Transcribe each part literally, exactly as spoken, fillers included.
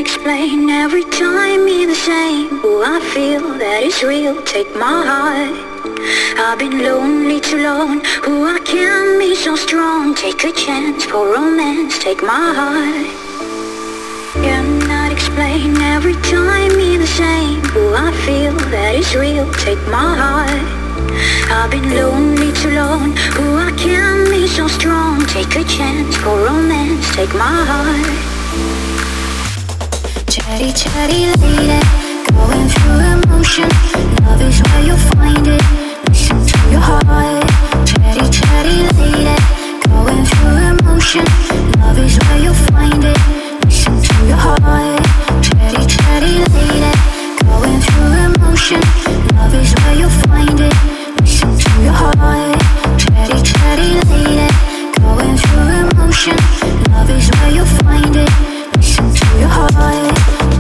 explain, every time me the same. Oh, I feel that it's real, take my heart. I've been lonely too long, oh, I can be so strong. Take a chance for romance, take my heart. Cannot explain, every time me the same. Oh, I feel that it's real, take my heart. I've been lonely too long, oh, I can be so strong. Take a chance for romance, take my heart. Chatty, chatty lady, going through emotion. Love is where you'll find it, listen to your heart. Chatty, chatty lady, going through emotion. Love is where you'll find it, listen to your heart. Chatty, chatty lady, going through emotion. Love is where you'll find it, listen to your heart. Chatty, chatty lady, going through emotion. Love is where you'll find it, listen to your heart.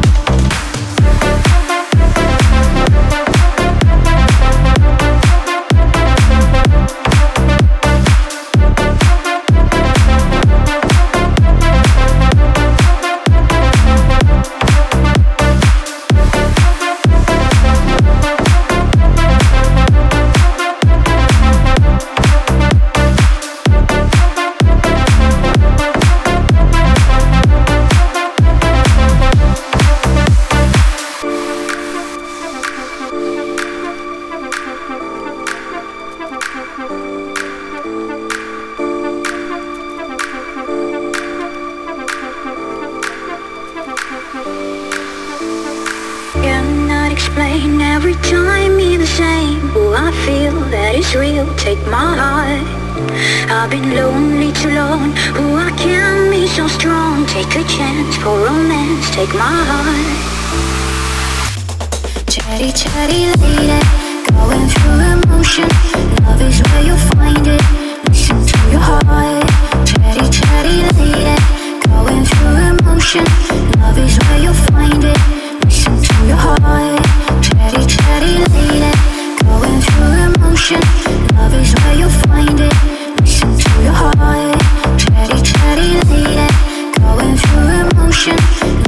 Cannot explain, every time me the same. Oh, I feel that it's real, take my heart. I've been lonely too long, oh, I can be so strong. Take a chance for romance, take my heart. Chatty, chatty lady, going through emotion. Love is where you'll find it, listen to your heart. Chatty, chatty lady, going through emotion. Love is where you'll find it, listen to your heart. Chatty, chatty lady, going through emotion. Love is where you'll find it, listen to your heart. Chatty, chatty lady, going through emotion.